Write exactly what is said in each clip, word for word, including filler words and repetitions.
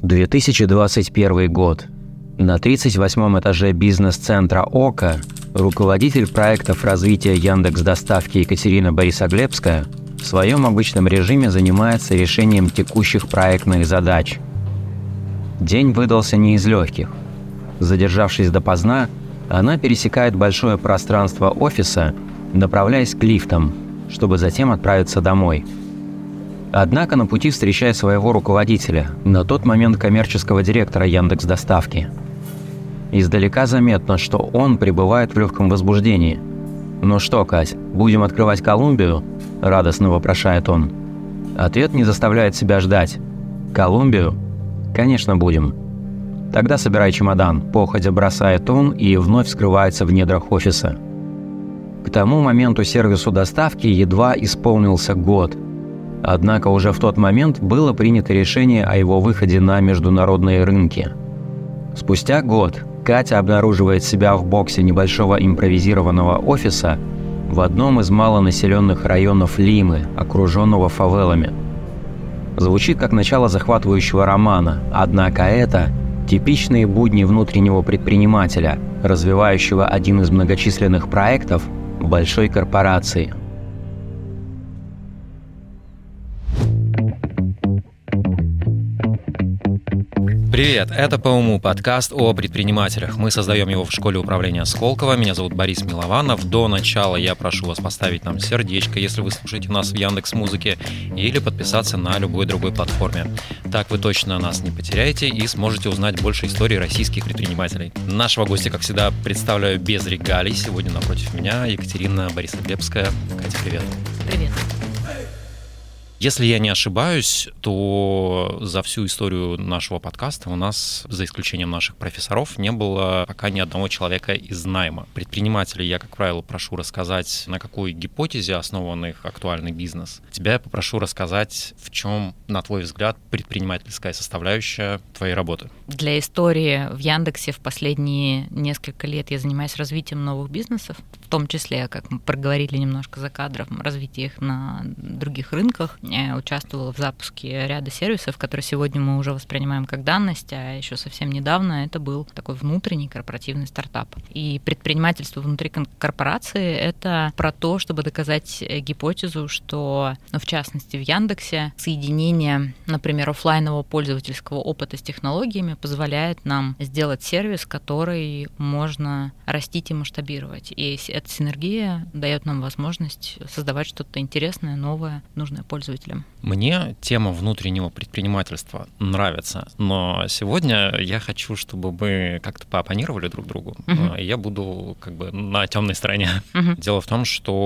две тысячи двадцать первый год. На тридцать восьмом этаже бизнес-центра «Ока» руководитель проектов развития Яндекс.Доставки Екатерина Борисоглебская в своем обычном режиме занимается решением текущих проектных задач. День выдался не из легких. Задержавшись допоздна, она пересекает большое пространство офиса, направляясь к лифтам, чтобы затем отправиться домой. Однако на пути встречает своего руководителя, на тот момент коммерческого директора Яндекс.Доставки. Издалека заметно, что он пребывает в легком возбуждении. «Ну что, Кать, будем открывать Колумбию?» – радостно вопрошает он. Ответ не заставляет себя ждать. «Колумбию? Конечно, будем». «Тогда собирай чемодан», – походя бросает он и вновь скрывается в недрах офиса. К тому моменту сервису доставки едва исполнился год. Однако уже в тот момент было принято решение о его выходе на международные рынки. Спустя год Катя обнаруживает себя в боксе небольшого импровизированного офиса в одном из малонаселенных районов Лимы, окруженного фавелами. Звучит как начало захватывающего романа, однако это типичные будни внутреннего предпринимателя, развивающего один из многочисленных проектов в большой корпорации. Привет, это «По уму» подкаст о предпринимателях. Мы создаем его в школе управления Сколково. Меня зовут Борис Милованов. До начала я прошу вас поставить нам сердечко, если вы слушаете нас в Яндекс.Музыке, или подписаться на любой другой платформе. Так вы точно нас не потеряете и сможете узнать больше историй российских предпринимателей. Нашего гостя, как всегда, представляю без регалий. Сегодня напротив меня Екатерина Борисоглебская. Катя, привет. Привет. Если я не ошибаюсь, то за всю историю нашего подкаста у нас, за исключением наших профессоров, не было пока ни одного человека из найма. Предпринимателей я, как правило, прошу рассказать, на какой гипотезе основан их актуальный бизнес. Тебя я попрошу рассказать, в чем, на твой взгляд, предпринимательская составляющая твоей работы. Для истории в Яндексе в последние несколько лет я занимаюсь развитием новых бизнесов, в том числе, как мы проговорили немножко за кадром, развитие их на других рынках. Я участвовала в запуске ряда сервисов, которые сегодня мы уже воспринимаем как данность, а еще совсем недавно это был такой внутренний корпоративный стартап. И предпринимательство внутри корпорации — это про то, чтобы доказать гипотезу, что, ну, в частности, в Яндексе соединение, например, офлайнового пользовательского опыта с технологиями позволяет нам сделать сервис, который можно растить и масштабировать. И эта синергия дает нам возможность создавать что-то интересное, новое, нужное пользователям. Мне тема внутреннего предпринимательства нравится, но сегодня я хочу, чтобы мы как-то пооппонировали друг другу. Uh-huh. Я буду как бы на темной стороне. Uh-huh. Дело в том,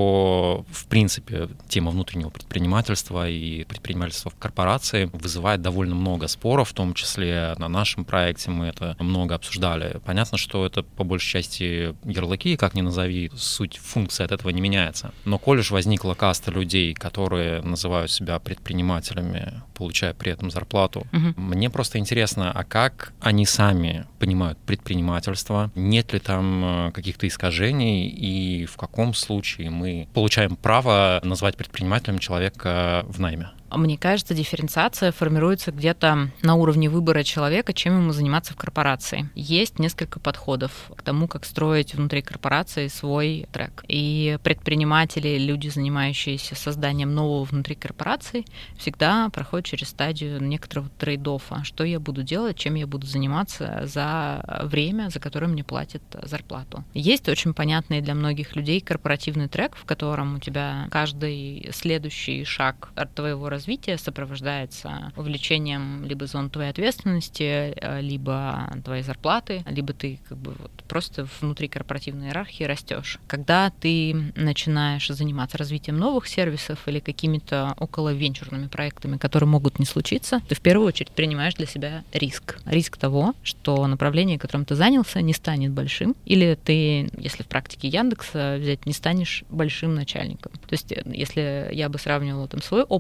что в принципе тема внутреннего предпринимательства и предпринимательства в корпорации вызывает довольно много споров, в том числе на нашем проекте мы это много обсуждали. Понятно, что это по большей части ярлыки, как ни назови, суть функции от этого не меняется. Но коль уж возникла каста людей, которые называют себя предпринимателями, получая при этом зарплату. Uh-huh. Мне просто интересно, а как они сами понимают предпринимательство? Нет ли там каких-то искажений? И в каком случае мы получаем право назвать предпринимателем человека в найме? Мне кажется, дифференциация формируется где-то на уровне выбора человека, чем ему заниматься в корпорации. Есть несколько подходов к тому, как строить внутри корпорации свой трек. И предприниматели, люди, занимающиеся созданием нового внутри корпорации, всегда проходят через стадию некоторого трейд-оффа. Что я буду делать, чем я буду заниматься за время, за которое мне платят зарплату. Есть очень понятный для многих людей корпоративный трек, в котором у тебя каждый следующий шаг от твоего развития развитие сопровождается увеличением либо зон твоей ответственности, либо твоей зарплаты, либо ты как бы вот просто внутри корпоративной иерархии растешь. Когда ты начинаешь заниматься развитием новых сервисов или какими-то околовенчурными проектами, которые могут не случиться, ты в первую очередь принимаешь для себя риск. Риск того, что направление, которым ты занялся, не станет большим, или ты, если в практике Яндекса взять, не станешь большим начальником. То есть если я бы сравнивала там свой опыт, я могла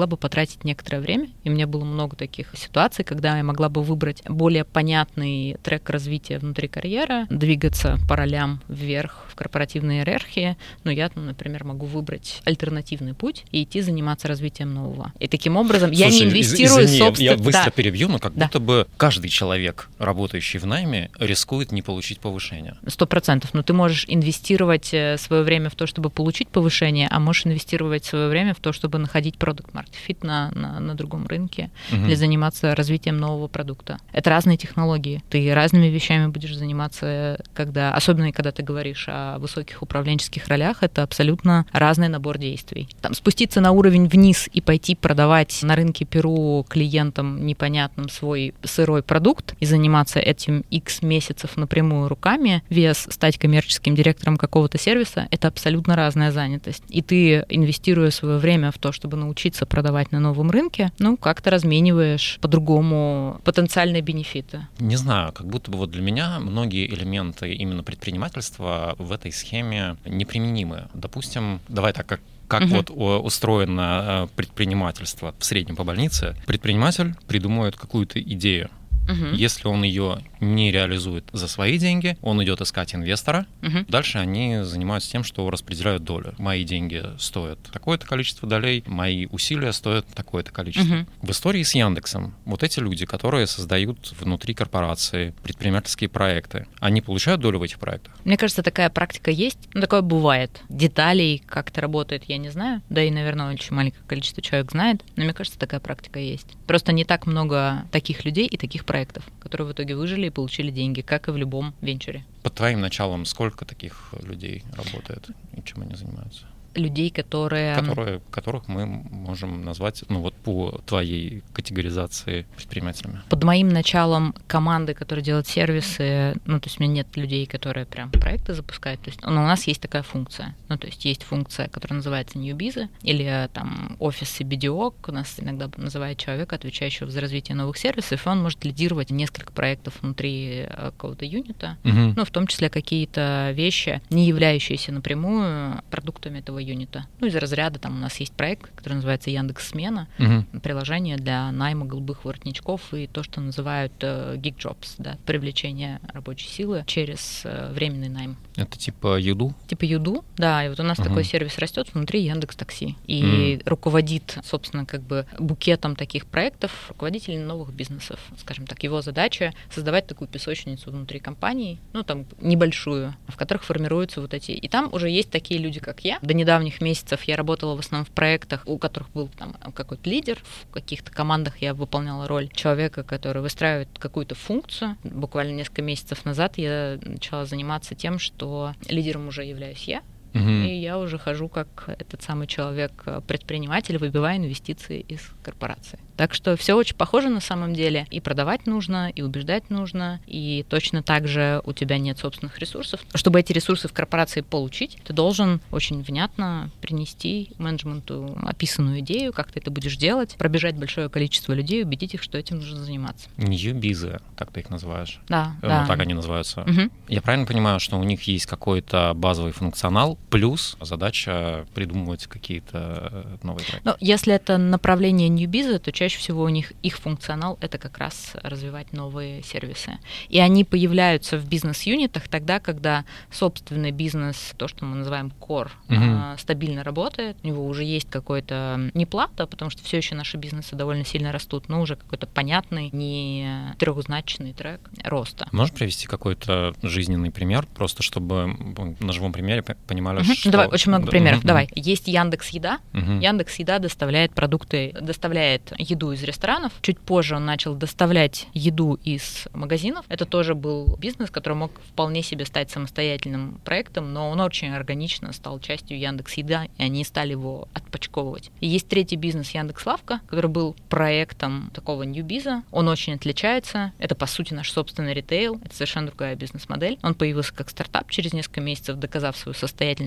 могла бы потратить некоторое время, и у меня было много таких ситуаций, когда я могла бы выбрать более понятный трек развития внутри карьеры, двигаться по ролям вверх в корпоративной иерархии, но я, например, могу выбрать альтернативный путь и идти заниматься развитием нового. И таким образом Слушай, я не инвестирую извини, собственно... Я быстро да. перебью, но как да. будто бы каждый человек, работающий в найме, рискует не получить повышение. Сто процентов. Но ты можешь инвестировать свое время в то, чтобы получить повышение, а можешь инвестировать свое время в то, чтобы находить product market fit на, на, на другом рынке угу. или заниматься развитием нового продукта. Это разные технологии. Ты разными вещами будешь заниматься, когда, особенно когда ты говоришь о высоких управленческих ролях, это абсолютно разный набор действий. Там, спуститься на уровень вниз и пойти продавать на рынке Перу клиентам непонятным свой сырой продукт и заниматься этим X месяцев напрямую руками, вес стать коммерческим директором какого-то сервиса, это абсолютно разная занятость. И ты, инвестируя свое время в то, чтобы научиться продавать на новом рынке, ну, как-то размениваешь по-другому потенциальные бенефиты. Не знаю, как будто бы вот для меня многие элементы именно предпринимательства в этой схеме неприменимы. Допустим, давай так, как Как uh-huh. вот устроено предпринимательство в среднем по больнице. Предприниматель придумывает какую-то идею. Uh-huh. Если он ее не реализует за свои деньги, он идет искать инвестора. Uh-huh. Дальше они занимаются тем, что распределяют долю. Мои деньги стоят такое-то количество долей, мои усилия стоят такое-то количество. Uh-huh. В истории с Яндексом вот эти люди, которые создают внутри корпорации предпринимательские проекты, они получают долю в этих проектах? Мне кажется, такая практика есть. Ну, такое бывает. Деталей, как это работает, я не знаю. Да и, наверное, очень маленькое количество человек знает. Но мне кажется, такая практика есть. Просто не так много таких людей и таких проектов. проектов, которые в итоге выжили и получили деньги, как и в любом венчуре. Под твоим началом сколько таких людей работает и чем они занимаются? Людей, которые... которые... Которых мы можем назвать, ну вот по твоей категоризации, предпринимателями. Под моим началом команды, которые делают сервисы, ну то есть у меня нет людей, которые прям проекты запускают, то есть но у нас есть такая функция, ну то есть есть функция, которая называется Newbiz, или там офис би ди о, у нас иногда называют человека, отвечающего за развитие новых сервисов, и он может лидировать несколько проектов внутри какого-то юнита, угу. ну в том числе какие-то вещи, не являющиеся напрямую продуктами этого юнита. Ну, из разряда там у нас есть проект, который называется Яндекс.Смена, угу. приложение для найма голубых воротничков и то, что называют uh, gig jobs, да, привлечение рабочей силы через uh, временный найм. Это типа Юду? Типа Юду, да, и вот у нас угу. такой сервис растет внутри Яндекс.Такси. И mm. руководит, собственно, как бы букетом таких проектов руководитель новых бизнесов. Скажем так, его задача создавать такую песочницу внутри компании, ну, там, небольшую, в которых формируются вот эти... И там уже есть такие люди, как я. До недавних месяцев я работала в основном в проектах, у которых был там какой-то лидер, в каких-то командах я выполняла роль человека, который выстраивает какую-то функцию. Буквально несколько месяцев назад я начала заниматься тем, что лидером уже являюсь я, uh-huh. и я уже хожу как этот самый человек-предприниматель, выбивая инвестиции из корпорации. Так что все очень похоже на самом деле. И продавать нужно, и убеждать нужно, и точно так же у тебя нет собственных ресурсов. Чтобы эти ресурсы в корпорации получить, ты должен очень внятно принести менеджменту описанную идею, как ты это будешь делать, пробежать большое количество людей, убедить их, что этим нужно заниматься. Ньюбизы, так ты их называешь? Да, ну, да. Так они называются. Угу. Я правильно понимаю, что у них есть какой-то базовый функционал, плюс задача придумывать какие-то новые проекты? Ну, если это направление Ньюбиза, то чаще Чаще всего у них их функционал — это как раз развивать новые сервисы. И они появляются в бизнес-юнитах тогда, когда собственный бизнес, то, что мы называем core, uh-huh. стабильно работает, у него уже есть какой-то не плата, потому что все еще наши бизнесы довольно сильно растут, но уже какой-то понятный, не трехзначный трек роста. Можешь привести какой-то жизненный пример, просто чтобы на живом примере понимали, uh-huh. что... Давай, очень много примеров. Uh-huh. Давай. Есть Яндекс.Еда. Uh-huh. Яндекс.Еда доставляет продукты, доставляет еду из ресторанов. Чуть позже он начал доставлять еду из магазинов. Это тоже был бизнес, который мог вполне себе стать самостоятельным проектом, но он очень органично стал частью Яндекс.Еда, и они стали его отпочковывать. И есть третий бизнес Яндекс.Лавка, который был проектом такого ньюбиза. Он очень отличается. Это, по сути, наш собственный ритейл. Это совершенно другая бизнес-модель. Он появился как стартап через несколько месяцев, доказав свою состоятельность как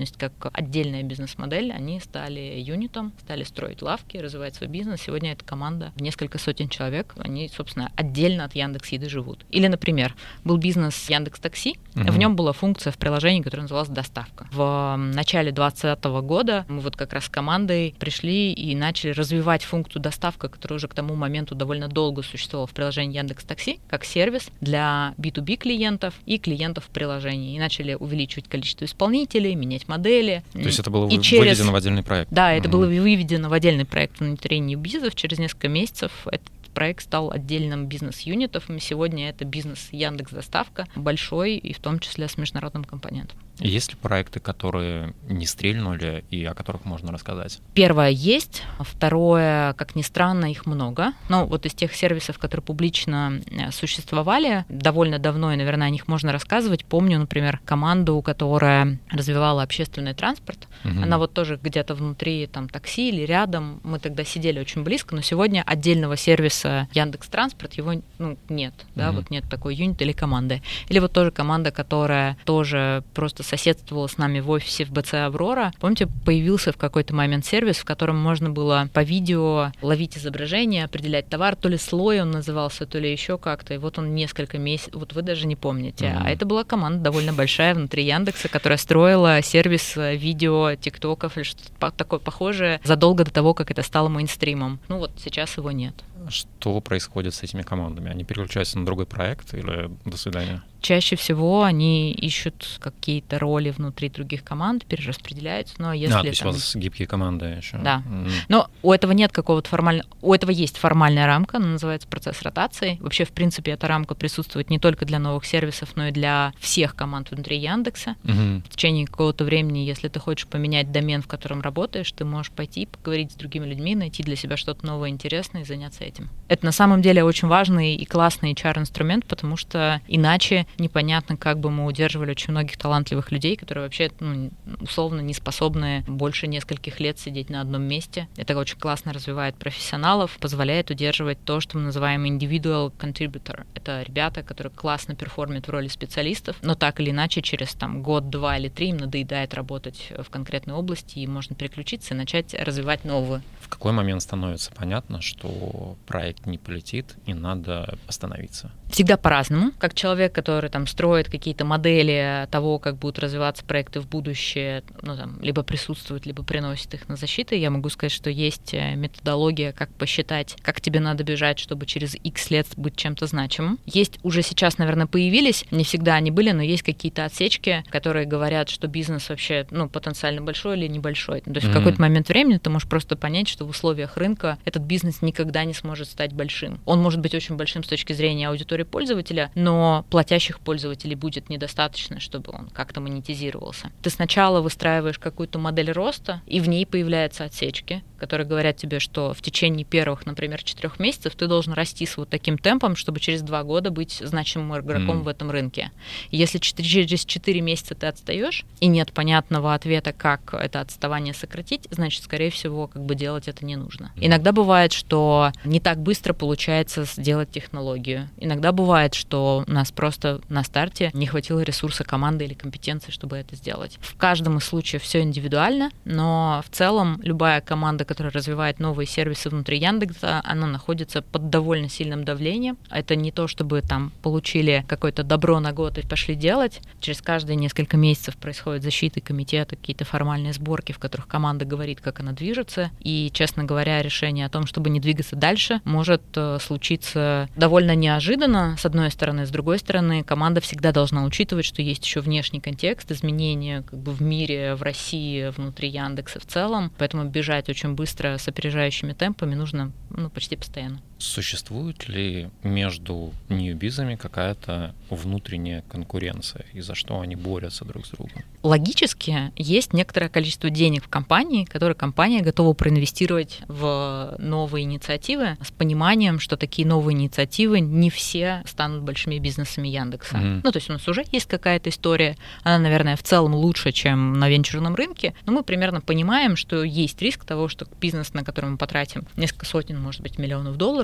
как отдельная бизнес-модель, они стали юнитом, стали строить лавки, развивать свой бизнес. Сегодня эта команда в несколько сотен человек, они, собственно, отдельно от Яндекс.Еды живут. Или, например, был бизнес Яндекс.Такси, угу. в нем была функция в приложении, которая называлась «Доставка». В начале двадцатого года мы вот как раз с командой пришли и начали развивать функцию «Доставка», которая уже к тому моменту довольно долго существовала в приложении Яндекс.Такси, как сервис для би ту би клиентов и клиентов в приложении. И начали увеличивать количество исполнителей, менять модели. То есть это было и выведено через... в отдельный проект? Да, это угу. было выведено в отдельный проект внутри Ньюбизов. Через несколько месяцев этот проект стал отдельным бизнес-юнитом. И сегодня это бизнес Яндекс.Доставка, большой и в том числе с международным компонентом. Есть ли проекты, которые не стрельнули и о которых можно рассказать? Первое есть. Второе, как ни странно, их много. Но вот из тех сервисов, которые публично существовали довольно давно, и, наверное, о них можно рассказывать. Помню, например, команду, которая развивала общественный транспорт. Угу. Она вот тоже где-то внутри там такси или рядом. Мы тогда сидели очень близко, но сегодня отдельного сервиса Яндекс.Транспорт его ну, нет. Да, угу. вот нет такой юнит или команды. Или вот тоже команда, которая тоже просто соседствовала с нами в офисе в БЦ «Аврора». Помните, появился в какой-то момент сервис, в котором можно было по видео ловить изображение, определять товар, то ли слой он назывался, то ли еще как-то. И вот он несколько месяцев, вот вы даже не помните. Mm-hmm. А это была команда довольно большая внутри Яндекса, которая строила сервис видео, тиктоков или что-то такое похожее задолго до того, как это стало мейнстримом. Ну вот сейчас его нет. Что происходит с этими командами? Они переключаются на другой проект или до свидания? Чаще всего они ищут какие-то роли внутри других команд, перераспределяются, но если... А, то есть там... у вас гибкие команды еще. Да. Mm. Но у этого нет какого-то формального... У этого есть формальная рамка, она называется процесс ротации. Вообще, в принципе, эта рамка присутствует не только для новых сервисов, но и для всех команд внутри Яндекса. Mm-hmm. В течение какого-то времени, если ты хочешь поменять домен, в котором работаешь, ты можешь пойти поговорить с другими людьми, найти для себя что-то новое, интересное и заняться этим. Это на самом деле очень важный и классный эйч ар-инструмент, потому что иначе непонятно, как бы мы удерживали очень многих талантливых людей, которые вообще ну, условно не способны больше нескольких лет сидеть на одном месте. Это очень классно развивает профессионалов, позволяет удерживать то, что мы называем individual contributor. Это ребята, которые классно перформят в роли специалистов, но так или иначе через там, год, два или три им надоедает работать в конкретной области, и можно переключиться и начать развивать новую. В какой момент становится понятно, что проект не полетит и надо остановиться? Всегда по-разному. Как человек, который там строит какие-то модели того, как будут развиваться проекты в будущее, ну, там, либо присутствуют, либо приносят их на защиту, я могу сказать, что есть методология, как посчитать, как тебе надо бежать, чтобы через X лет быть чем-то значимым. Есть уже сейчас, наверное, появились, не всегда они были, но есть какие-то отсечки, которые говорят, что бизнес вообще ну, потенциально большой или небольшой. То есть mm-hmm. в какой-то момент времени ты можешь просто понять, что в условиях рынка этот бизнес никогда не сможет стать большим. Он может быть очень большим с точки зрения аудитории пользователя, но платящих пользователей будет недостаточно, чтобы он как-то монетизировался. Ты сначала выстраиваешь какую-то модель роста, и в ней появляются отсечки, которые говорят тебе, что в течение первых, например, четырех месяцев ты должен расти с вот таким темпом, чтобы через два года быть значимым игроком mm. в этом рынке. И если через четыре месяца ты отстаешь, и нет понятного ответа, как это отставание сократить, значит, скорее всего, как бы делать это не нужно. Mm. Иногда бывает, что не так быстро получается сделать технологию. Иногда бывает, что у нас просто на старте не хватило ресурса команды или компетенции, чтобы это сделать. В каждом из случаев все индивидуально, но в целом любая команда, которая развивает новые сервисы внутри Яндекса, она находится под довольно сильным давлением. Это не то, чтобы там получили какое-то добро на год и пошли делать. Через каждые несколько месяцев происходит защита комитета, какие-то формальные сборки, в которых команда говорит, как она движется. И, честно говоря, решение о том, чтобы не двигаться дальше, может случиться довольно неожиданно, с одной стороны. С другой стороны, команда всегда должна учитывать, что есть еще внешний контекст, изменения как бы в мире, в России, внутри Яндекса в целом. Поэтому бежать очень быстро с опережающими темпами нужно ну, почти постоянно. Существует ли между ньюбизами какая-то внутренняя конкуренция, и за что они борются друг с другом? Логически есть некоторое количество денег в компании, которые компания готова проинвестировать в новые инициативы с пониманием, что такие новые инициативы не все станут большими бизнесами Яндекса. Mm-hmm. Ну, то есть у нас уже есть какая-то история, она, наверное, в целом лучше, чем на венчурном рынке, но мы примерно понимаем, что есть риск того, что бизнес, на который мы потратим несколько сотен, может быть, миллионов долларов,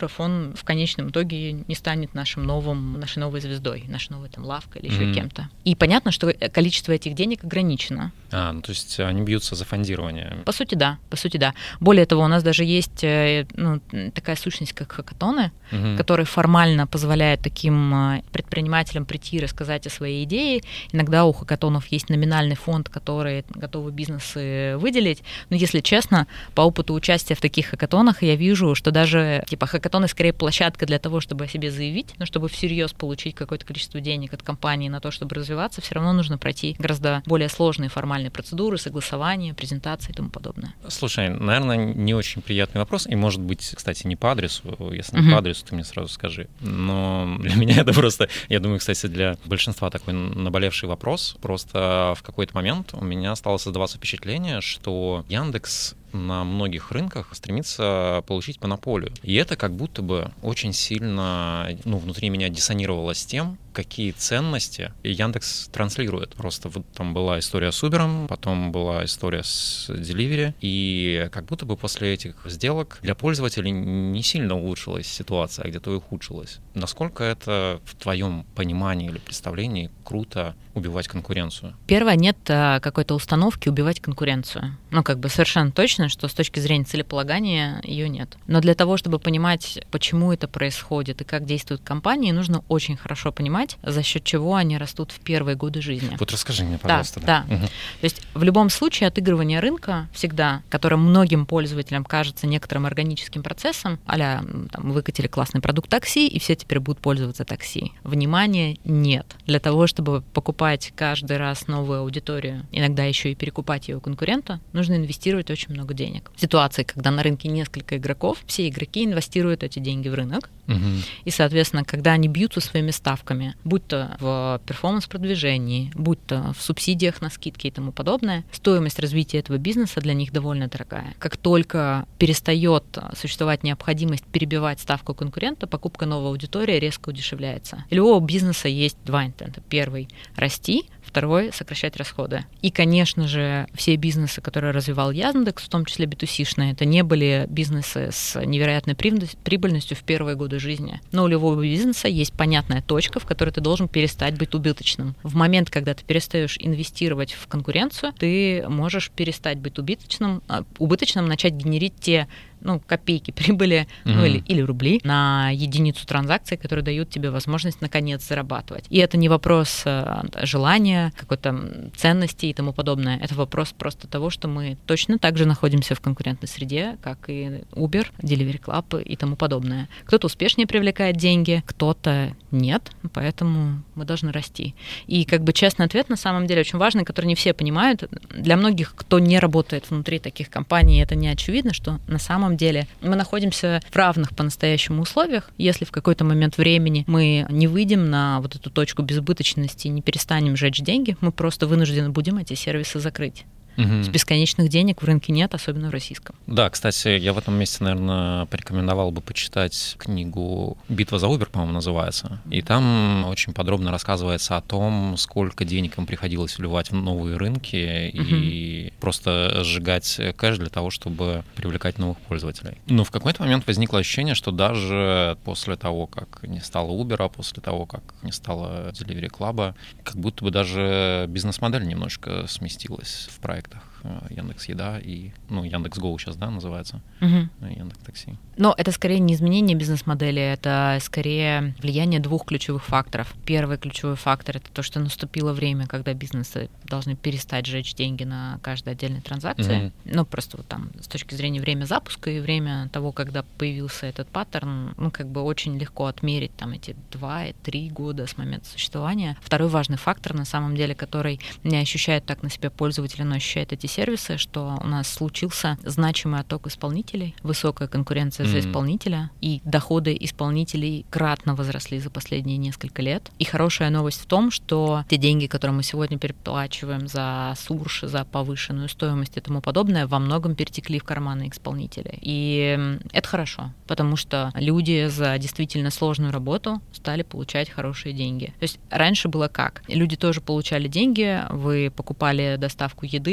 долларов, он в конечном итоге не станет нашим новым, нашей новой звездой, нашей новой там лавкой или еще mm-hmm. кем-то. И понятно, что количество этих денег ограничено. А, ну то есть они бьются за фондирование. По сути, да, по сути, да. Более того, у нас даже есть ну, такая сущность, как хакатоны, mm-hmm. которые формально позволяют таким предпринимателям прийти и рассказать о своей идее. Иногда у хакатонов есть номинальный фонд, который готовы бизнесы выделить. Но если честно, по опыту участия в таких хакатонах я вижу, что даже типа хакатоны скорее площадка для того, чтобы о себе заявить, но чтобы всерьез получить какое-то количество денег от компании на то, чтобы развиваться, все равно нужно пройти гораздо более сложные формальные процедуры, согласования, презентации и тому подобное. Слушай, наверное, не очень приятный вопрос, и может быть, кстати, не по адресу. Если не uh-huh. по адресу, ты мне сразу скажи. Но для меня это просто, я думаю, кстати, для большинства такой наболевший вопрос. Просто в какой-то момент у меня стало создаваться впечатление, что Яндекс на многих рынках стремится получить монополию. И это как будто бы очень сильно, ну, внутри меня диссонировало с тем, какие ценности Яндекс транслирует. Просто вот там была история с Uber, потом была история с Delivery, и как будто бы после этих сделок для пользователей не сильно улучшилась ситуация, а где-то и ухудшилась. Насколько это в твоем понимании или представлении круто убивать конкуренцию? Первое, нет какой-то установки убивать конкуренцию. Ну, как бы совершенно точно, что с точки зрения целеполагания ее нет. Но для того, чтобы понимать, почему это происходит и как действуют компании, нужно очень хорошо понимать, за счет чего они растут в первые годы жизни. Вот расскажи мне, пожалуйста. Да, да. Угу. То есть в любом случае отыгрывание рынка всегда, которое многим пользователям кажется некоторым органическим процессом, а-ля там, выкатили классный продукт такси, и все теперь будут пользоваться такси. Внимания нет. Для того, чтобы покупать каждый раз новую аудиторию, иногда еще и перекупать ее у конкурента, нужно инвестировать очень много денег. В ситуации, когда на рынке несколько игроков, все игроки инвестируют эти деньги в рынок, угу. и, соответственно, когда они бьются своими ставками, будь то в перформанс-продвижении, будь то в субсидиях на скидки и тому подобное, стоимость развития этого бизнеса для них довольно дорогая. Как только перестает существовать необходимость перебивать ставку конкурента, покупка новой аудитории резко удешевляется. У любого бизнеса есть два интента. Первый — расти, второй — сокращать расходы. И, конечно же, все бизнесы, которые развивал Яндекс, в том числе би ту си-шные, это не были бизнесы с невероятной прибыльностью в первые годы жизни. Но у любого бизнеса есть понятная точка, в которой ты должен перестать быть убыточным. В момент, когда ты перестаешь инвестировать в конкуренцию, ты можешь перестать быть убыточным, убыточным, начать генерить те ну, копейки прибыли, mm-hmm. ну, или, или рубли на единицу транзакций, которые дают тебе возможность наконец зарабатывать. И это не вопрос желания, какой-то ценности и тому подобное. Это вопрос просто того, что мы точно так же находимся в конкурентной среде, как и Uber, Delivery Club и тому подобное. Кто-то успешнее привлекает деньги, кто-то нет, поэтому мы должны расти. И как бы честный ответ на самом деле очень важный, который не все понимают. Для многих, кто не работает внутри таких компаний, это не очевидно, что на самом деле мы находимся в равных по-настоящему условиях. Если в какой-то момент времени мы не выйдем на вот эту точку безубыточности и не перестанем жечь деньги, мы просто вынуждены будем эти сервисы закрыть. Угу. С бесконечных денег в рынке нет, особенно в российском. Да, кстати, я в этом месте, наверное, порекомендовал бы почитать книгу «Битва за Uber», по-моему, называется. И там очень подробно рассказывается о том, сколько денег им приходилось вливать в новые рынки угу. и просто сжигать кэш для того, чтобы привлекать новых пользователей. Но в какой-то момент возникло ощущение, что даже после того, как не стало Uber, после того, как не стало Delivery Club, как будто бы даже бизнес-модель немножко сместилась в проект. Яндекс.Еда и, ну, Яндекс.Гоу сейчас, да, называется, угу. Яндекс.Такси. Но это скорее не изменение бизнес-модели, это скорее влияние двух ключевых факторов. Первый ключевой фактор — это то, что наступило время, когда бизнесы должны перестать жечь деньги на каждой отдельной транзакции. Угу. Ну, просто вот там с точки зрения время запуска и время того, когда появился этот паттерн, ну, как бы очень легко отмерить там эти два-три года с момента существования. Второй важный фактор, на самом деле, который не ощущает так на себя пользователи, но ощущает эти сервисы, что у нас случился значимый отток исполнителей, высокая конкуренция mm-hmm. за исполнителя, и доходы исполнителей кратно возросли за последние несколько лет. И хорошая новость в том, что те деньги, которые мы сегодня переплачиваем за сурш, за повышенную стоимость и тому подобное, во многом перетекли в карманы исполнителей. И это хорошо, потому что люди за действительно сложную работу стали получать хорошие деньги. То есть раньше было как? Люди тоже получали деньги, вы покупали доставку еды, если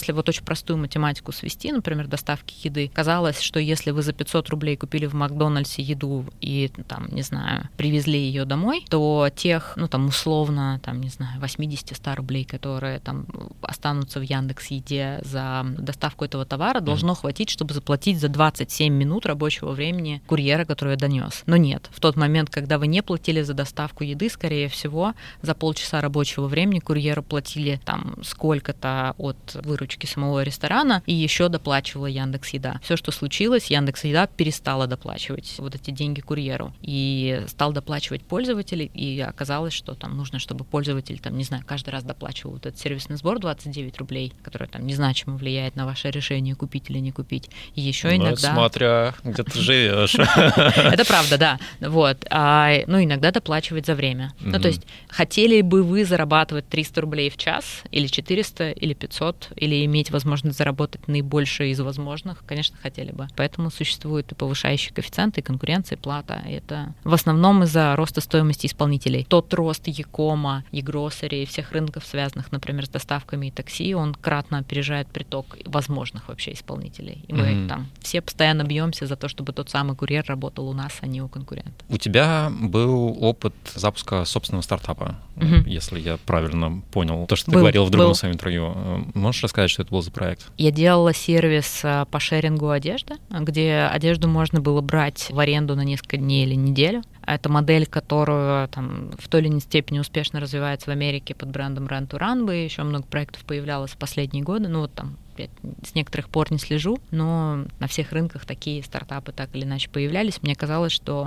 если вот очень простую математику свести, например, доставки еды, казалось, что если вы за пятьсот рублей купили в Макдональдсе еду и, там, не знаю, привезли ее домой, то тех, ну, там, условно, там, не знаю, восемьдесят-сто рублей, которые там останутся в Яндекс.Еде за доставку этого товара, должно mm. хватить, чтобы заплатить за двадцать семь минут рабочего времени курьера, который донес. Но нет, в тот момент, когда вы не платили за доставку еды, скорее всего, за полчаса рабочего времени курьеру платили там сколько-то от выручки самого ресторана, и еще доплачивала Яндекс.Еда. Все, что случилось, Яндекс.Еда перестала доплачивать вот эти деньги курьеру и стал доплачивать пользователей, и оказалось, что там нужно, чтобы пользователь, там, не знаю, каждый раз доплачивал вот этот сервисный сбор двадцать девять рублей, который там незначимо влияет на ваше решение, купить или не купить. И еще ну, иногда... смотря где ты живешь. Это правда, да. Вот. Ну, иногда доплачивать за время. Ну, то есть, хотели бы вы зарабатывать триста рублей в час, или четыреста, или пятьсот, или иметь возможность заработать наибольшее из возможных? Конечно, хотели бы. Поэтому существуют и повышающие коэффициенты, и конкуренция, и плата. И это в основном из-за роста стоимости исполнителей. Тот рост Якома, eGrocery и всех рынков, связанных, например, с доставками и такси, он кратно опережает приток возможных вообще исполнителей. И мы mm-hmm. там все постоянно бьемся за то, чтобы тот самый курьер работал у нас, а не у конкурента. У тебя был опыт запуска собственного стартапа, mm-hmm. если я правильно понял то, что ты был, говорил в другом был. своем интервью. Можешь рассказать, что это был за проект? Я делала сервис по шерингу одежды, где одежду можно было брать в аренду на несколько дней или неделю. Это модель, которую там, в той или иной степени успешно развивается в Америке под брендом Rent to Runway. Еще много проектов появлялось в последние годы. Ну вот там я с некоторых пор не слежу, но на всех рынках такие стартапы так или иначе появлялись. Мне казалось, что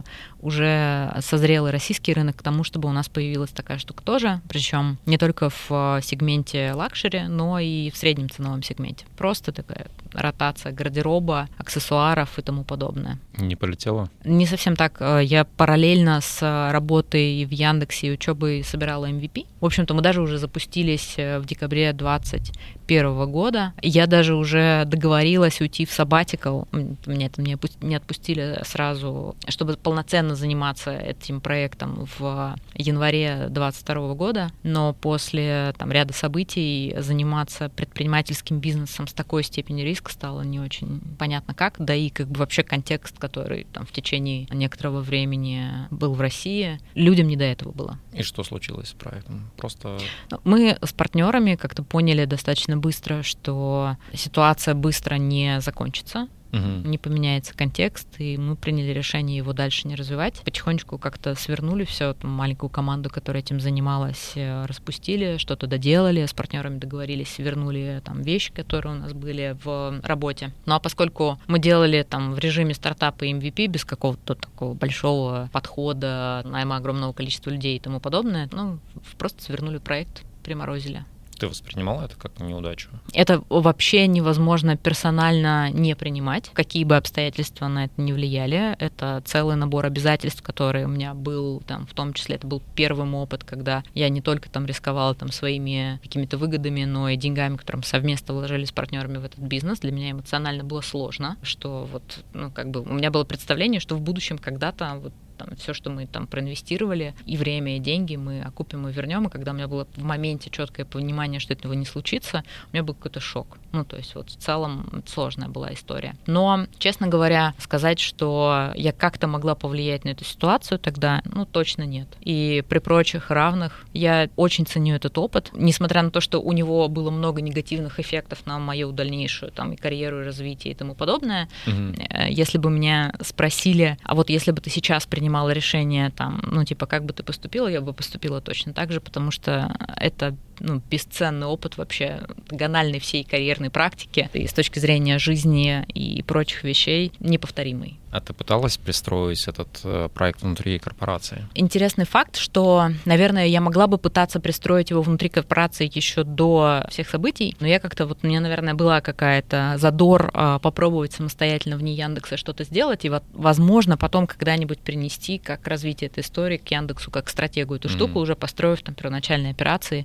уже созрел и российский рынок к тому, чтобы у нас появилась такая штука тоже, причем не только в сегменте лакшери, но и в среднем ценовом сегменте. Просто такая ротация гардероба, аксессуаров и тому подобное. Не полетело? Не совсем так. Я параллельно с работой в Яндексе и учебой собирала эм ви пи. В общем-то, мы даже уже запустились в декабре двадцать первого года. Я даже уже договорилась уйти в sabbatical. Меня там не отпустили сразу, чтобы полноценно заниматься этим проектом в январе двадцать второго года. Но после там, ряда событий заниматься предпринимательским бизнесом с такой степенью риска стало не очень понятно как. Да и как бы вообще контекст, который там в течение некоторого времени был в России, людям не до этого было. И что случилось с проектом? Просто... Мы с партнерами как-то поняли достаточно быстро, что ситуация быстро не закончится, угу. не поменяется контекст, и мы приняли решение его дальше не развивать. Потихонечку как-то свернули все, маленькую команду, которая этим занималась, распустили, что-то доделали, с партнерами договорились, вернули там вещи, которые у нас были в работе. Ну а поскольку мы делали там в режиме стартапа эм ви пи без какого-то такого большого подхода, найма огромного количества людей и тому подобное, ну просто свернули проект, приморозили. Ты воспринимала это как неудачу? Это вообще невозможно персонально не принимать, какие бы обстоятельства на это не влияли. Это целый набор обязательств, который у меня был, там, в том числе это был первый опыт, когда я не только там рисковала там, своими какими-то выгодами, но и деньгами, которые мы совместно вложили с партнерами в этот бизнес. Для меня эмоционально было сложно, что вот, ну, как бы у меня было представление, что в будущем когда-то вот там, все, что мы там проинвестировали, и время, и деньги мы окупим и вернем. И когда у меня было в моменте четкое понимание, что этого не случится, у меня был какой-то шок. Ну, то есть вот в целом сложная была история. Но, честно говоря, сказать, что я как-то могла повлиять на эту ситуацию тогда, ну, точно нет. И при прочих равных я очень ценю этот опыт, несмотря на то, что у него было много негативных эффектов на мою дальнейшую там и карьеру, и развитие и тому подобное. Угу. Если бы меня спросили, а вот если бы ты сейчас принял принимала решение, там, ну, типа, как бы ты поступила, я бы поступила точно так же, потому что это ну, бесценный опыт вообще гональной всей карьерной практики и с точки зрения жизни и прочих вещей неповторимый. А ты пыталась пристроить этот проект внутри корпорации? Интересный факт, что, наверное, я могла бы пытаться пристроить его внутри корпорации еще до всех событий, но я как-то, вот у меня, наверное, была какая-то задор попробовать самостоятельно вне Яндекса что-то сделать и, возможно, потом когда-нибудь принести как развитие этой истории к Яндексу, как стратегию эту mm-hmm. штуку, уже построив там первоначальные операции, оправдав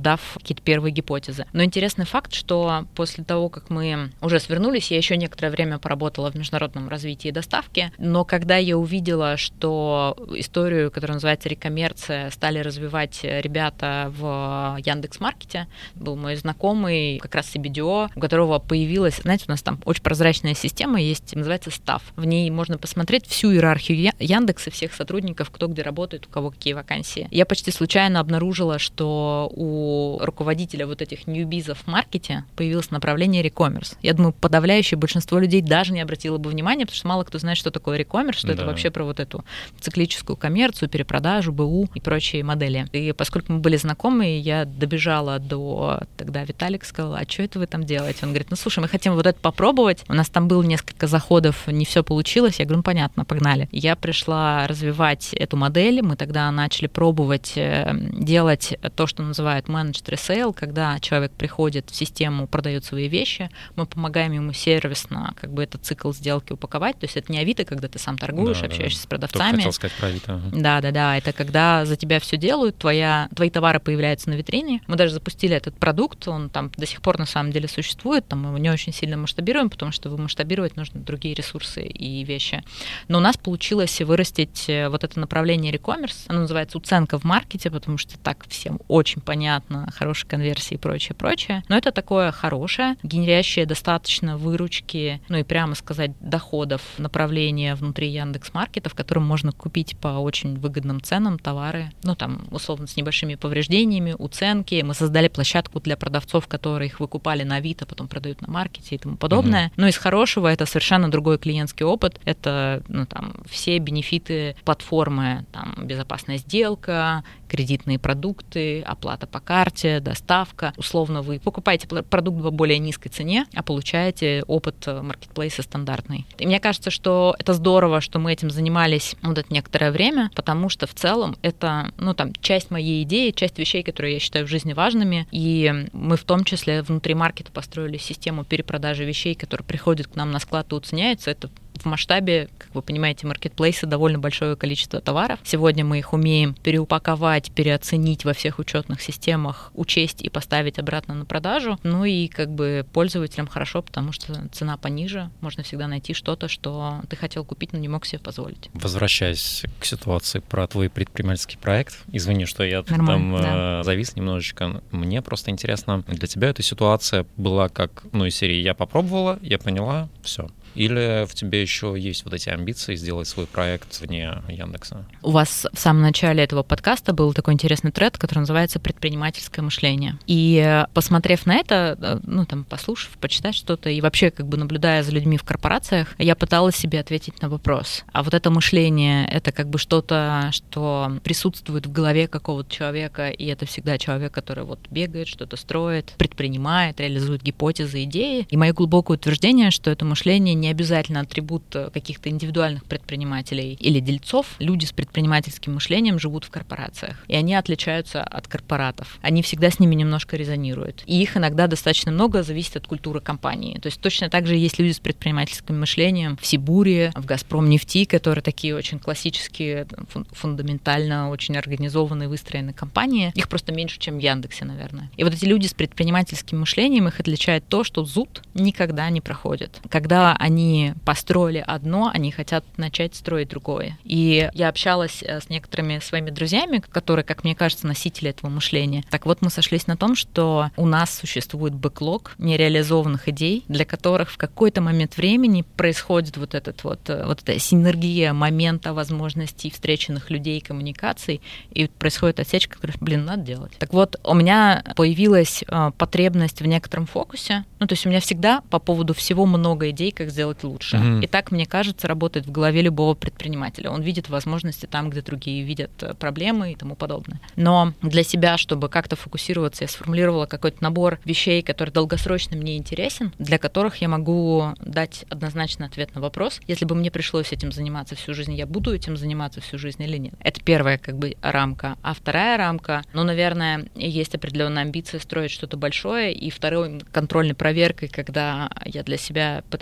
дав какие-то первые гипотезы. Но интересный факт, что после того, как мы уже свернулись, я еще некоторое время поработала в международном развитии доставки, но когда я увидела, что историю, которая называется рекоммерция, стали развивать ребята в Яндекс.Маркете, был мой знакомый, как раз си би ди о, у которого появилась, знаете, у нас там очень прозрачная система есть, называется Staff. В ней можно посмотреть всю иерархию Яндекса, всех сотрудников, кто где работает, у кого какие вакансии. Я почти случайно обнаружила, что у руководителя вот этих ньюбизов в маркете появилось направление рекоммерс. Я думаю, подавляющее большинство людей даже не обратило бы внимания, потому что мало кто знает, что такое рекоммерс, что да. это вообще про вот эту циклическую коммерцию, перепродажу, БУ и прочие модели. И поскольку мы были знакомы, я добежала до... Тогда Виталик сказал, а что это вы там делаете? Он говорит, ну слушай, мы хотим вот это попробовать. У нас там было несколько заходов, не все получилось. Я говорю, ну понятно, погнали. Я пришла развивать эту модель. Мы тогда начали пробовать делать то, что называют managed resale, когда человек приходит в систему, продает свои вещи, мы помогаем ему сервисно как бы этот цикл сделки упаковать. То есть это не Авито, когда ты сам торгуешь, да, общаешься да. с продавцами. Только хотел сказать про Авито. Да, да, да. Это когда за тебя все делают, твоя, твои товары появляются на витрине. Мы даже запустили этот продукт, он там до сих пор на самом деле существует, там мы его не очень сильно масштабируем, потому что масштабировать нужны другие ресурсы и вещи. Но у нас получилось вырастить вот это направление рекоммерс, оно называется уценка в маркете, потому что так всем очень понятно, хорошие конверсии и прочее, прочее. Но это такое хорошее, генерящее достаточно выручки, ну и прямо сказать доходов направление внутри Яндекс.Маркета, в котором можно купить по очень выгодным ценам товары, ну там условно с небольшими повреждениями, уценки. Мы создали площадку для продавцов, которые их выкупали на Авито, потом продают на маркете и тому подобное. Mm-hmm. Но из хорошего это совершенно другой клиентский опыт. Это ну, там, все бенефиты платформы, там, безопасная сделка, кредитные продукты, оплата по карте, доставка. Условно вы покупаете продукт по более низкой цене, а получаете опыт маркетплейса стандартный. И мне кажется, что это здорово, что мы этим занимались вот это некоторое время, потому что в целом это ну, там, часть моей идеи, часть вещей, которые я считаю в жизни важными. И мы в том числе внутри маркета построили систему перепродажи вещей, которые приходят к нам на склад и уценяются. Это в масштабе, как вы понимаете, маркетплейса довольно большое количество товаров. Сегодня мы их умеем переупаковать, переоценить во всех учетных системах, учесть и поставить обратно на продажу. Ну и как бы пользователям хорошо, потому что цена пониже, можно всегда найти что-то, что ты хотел купить, но не мог себе позволить. Возвращаясь к ситуации про твой предпринимательский проект, извини, что я Нормально, там да. э, завис немножечко. Мне просто интересно, для тебя эта ситуация была как, ну, из серии «я попробовала, я поняла, все». Или в тебе еще есть вот эти амбиции сделать свой проект вне Яндекса? У вас в самом начале этого подкаста был такой интересный тред, который называется «Предпринимательское мышление». И посмотрев на это, ну там, послушав, почитать что-то, и вообще как бы наблюдая за людьми в корпорациях, я пыталась себе ответить на вопрос. А вот это мышление, это как бы что-то, что присутствует в голове какого-то человека, и это всегда человек, который вот бегает, что-то строит, предпринимает, реализует гипотезы, идеи. И мое глубокое утверждение, что это мышление не обязательно атрибут каких-то индивидуальных предпринимателей или дельцов. Люди с предпринимательским мышлением живут в корпорациях, и они отличаются от корпоратов. Они всегда с ними немножко резонируют. И их иногда достаточно много, зависит от культуры компании. То есть точно так же есть люди с предпринимательским мышлением в Сибуре, в Газпромнефти, которые такие очень классические, фундаментально очень организованные, выстроенные компании. Их просто меньше, чем в Яндексе, наверное. И вот эти люди с предпринимательским мышлением, их отличает то, что зуд никогда не проходит. Когда они Они построили одно, они хотят начать строить другое. И я общалась с некоторыми своими друзьями, которые, как мне кажется, носители этого мышления. Так вот, мы сошлись на том, что у нас существует бэклог нереализованных идей, для которых в какой-то момент времени происходит вот, этот вот, вот эта синергия момента, возможностей встреченных людей, коммуникаций, и происходит отсечка, которая, блин, надо делать. Так вот, у меня появилась потребность в некотором фокусе. Ну, то есть у меня всегда по поводу всего много идей, как сделать лучше. Mm-hmm. И так, мне кажется, работает в голове любого предпринимателя. Он видит возможности там, где другие видят проблемы и тому подобное. Но для себя, чтобы как-то фокусироваться, я сформулировала какой-то набор вещей, который долгосрочно мне интересен, для которых я могу дать однозначный ответ на вопрос, если бы мне пришлось этим заниматься всю жизнь, я буду этим заниматься всю жизнь или нет. Это первая как бы рамка. А вторая рамка, ну, наверное, есть определенная амбиция строить что-то большое, и второй контрольной проверкой, когда я для себя пытаюсь определить,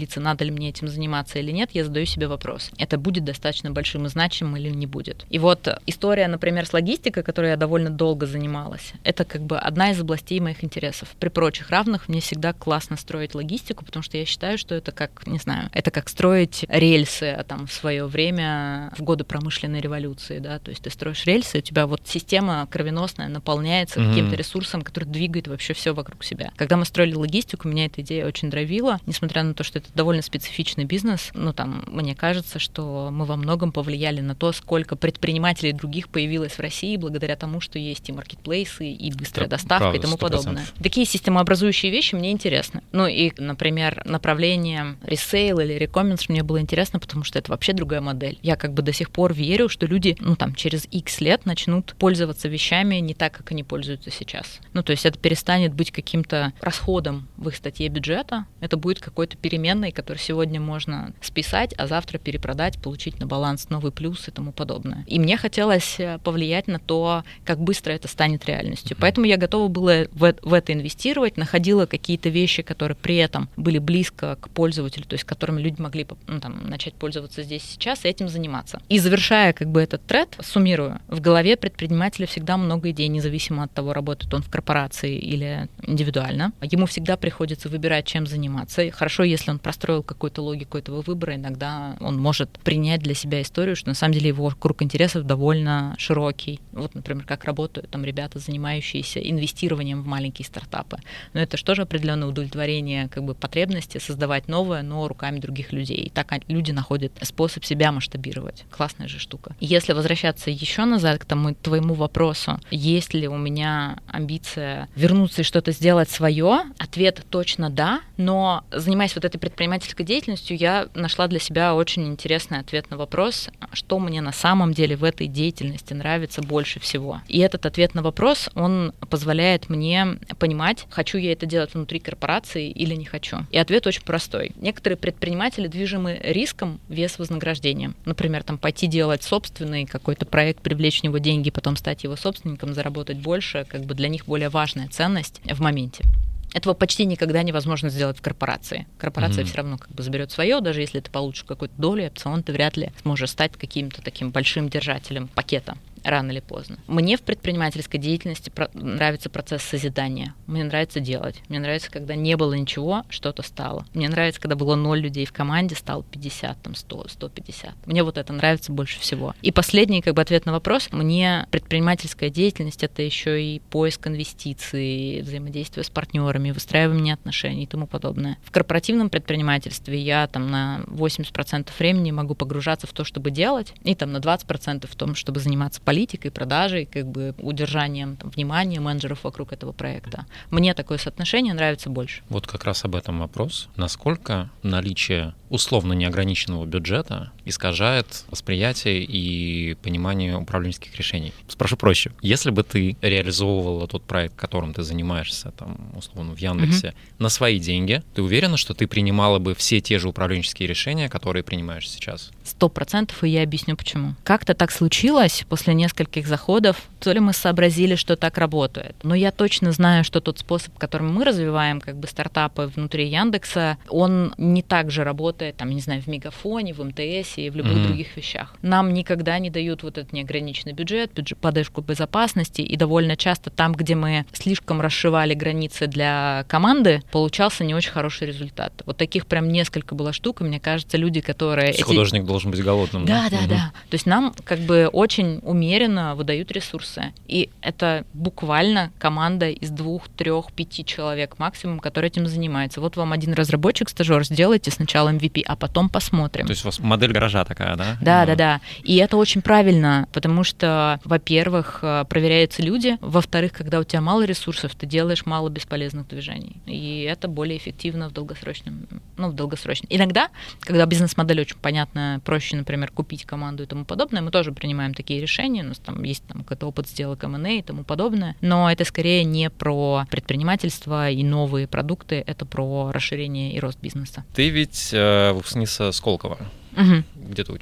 определиться, надо ли мне этим заниматься или нет, я задаю себе вопрос. Это будет достаточно большим и значимым или не будет? И вот история, например, с логистикой, которой я довольно долго занималась, это как бы одна из областей моих интересов. При прочих равных мне всегда классно строить логистику, потому что я считаю, что это как, не знаю, это как строить рельсы там в свое время, в годы промышленной революции, да, то есть ты строишь рельсы, у тебя вот система кровеносная наполняется mm-hmm. каким-то ресурсом, который двигает вообще все вокруг себя. Когда мы строили логистику, меня эта идея очень драйвила, несмотря на то, что это довольно специфичный бизнес, ну там, мне кажется, что мы во многом повлияли на то, сколько предпринимателей других появилось в России благодаря тому, что есть и маркетплейсы, и быстрая да, доставка, правда, и тому сто процентов. Подобное. Такие системообразующие вещи мне интересны. Ну и, например, направление ресейл или рекомендс мне было интересно, потому что это вообще другая модель. Я как бы до сих пор верю, что люди, ну там, через X лет начнут пользоваться вещами не так, как они пользуются сейчас. Ну то есть это перестанет быть каким-то расходом в их статье бюджета, это будет какой-то переменной, который сегодня можно списать, а завтра перепродать, получить на баланс новый плюс и тому подобное. И мне хотелось повлиять на то, как быстро это станет реальностью. Mm-hmm. Поэтому я готова была в, в это инвестировать, находила какие-то вещи, которые при этом были близко к пользователю, то есть которыми люди могли ну, там, начать пользоваться здесь сейчас и этим заниматься. И завершая как бы этот тред, суммирую, в голове предпринимателя всегда много идей, независимо от того, работает он в корпорации или индивидуально. Ему всегда приходится выбирать, чем заниматься. И хорошо, если он простроил какую-то логику этого выбора, иногда он может принять для себя историю, что на самом деле его круг интересов довольно широкий. Вот, например, как работают там ребята, занимающиеся инвестированием в маленькие стартапы. Но это же тоже определенное удовлетворение как бы потребности создавать новое, но руками других людей. И так люди находят способ себя масштабировать. Классная же штука. Если возвращаться еще назад к тому твоему вопросу, есть ли у меня амбиция вернуться и что-то сделать свое, ответ точно да, но занимаясь вот этой предпринимательской деятельностью, я нашла для себя очень интересный ответ на вопрос, что мне на самом деле в этой деятельности нравится больше всего. И этот ответ на вопрос, он позволяет мне понимать, хочу я это делать внутри корпорации или не хочу. И ответ очень простой. Некоторые предприниматели движимы риском вес вознаграждением. Например, там пойти делать собственный какой-то проект, привлечь в него деньги, потом стать его собственником, заработать больше, как бы для них более важная ценность в моменте. Этого почти никогда невозможно сделать в корпорации. Корпорация mm-hmm. все равно как бы заберет свое, даже если ты получишь какую-то долю, опцион, ты вряд ли сможешь стать каким-то таким большим держателем пакета. Рано или поздно. Мне в предпринимательской деятельности нравится процесс созидания. Мне нравится делать. Мне нравится, когда не было ничего, что-то стало. Мне нравится, когда было ноль людей в команде, стало пятьдесят, там сто, сто пятьдесят. Мне вот это нравится больше всего. И последний как бы ответ на вопрос. Мне предпринимательская деятельность — это еще и поиск инвестиций, взаимодействие с партнерами, выстраивание отношений и тому подобное. В корпоративном предпринимательстве я там на восемьдесят процентов времени могу погружаться в то, чтобы делать, и там на двадцать процентов в том, чтобы заниматься политикой, продажей, как бы удержанием там, внимания менеджеров вокруг этого проекта. Мне такое соотношение нравится больше. Вот как раз об этом вопрос. Насколько наличие условно неограниченного бюджета искажает восприятие и понимание управленческих решений? Спрошу проще. Если бы ты реализовывала тот проект, которым ты занимаешься, там, условно, в Яндексе, угу. на свои деньги, ты уверена, что ты принимала бы все те же управленческие решения, которые принимаешь сейчас? Сто процентов, и я объясню, почему. Как-то так случилось после нескольких заходов, то ли мы сообразили, что так работает. Но я точно знаю, что тот способ, которым мы развиваем как бы стартапы внутри Яндекса, он не так же работает, там, не знаю, в Мегафоне, в МТСе и в любых mm-hmm. других вещах. Нам никогда не дают вот этот неограниченный бюджет, бюджет, поддержку безопасности, и довольно часто там, где мы слишком расшивали границы для команды, получался не очень хороший результат. Вот таких прям несколько было штук, и мне кажется, люди, которые... Эти... Художник должен быть голодным. Да, да, да. да. да. То есть нам как бы очень умеренно выдают ресурсы. И это буквально команда из двух, трех, пяти человек максимум, который этим занимается. Вот вам один разработчик, стажер, сделайте сначала эм ви пи, а потом посмотрим. То есть у вас модель гаража такая, да? Да, да, да. И это очень правильно, потому что, во-первых, проверяются люди, во-вторых, когда у тебя мало ресурсов, ты делаешь мало бесполезных движений. И это более эффективно в долгосрочном, ну, в долгосрочном. Иногда, когда бизнес-модель очень понятна, проще, например, купить команду и тому подобное, мы тоже принимаем такие решения, у нас там есть там, какой-то опыт сделок эм энд эй и тому подобное, но это скорее не про предпринимательство и новые продукты, это про расширение и рост бизнеса. Ты ведь э, выпускница Сколково. Угу. Где ты училась?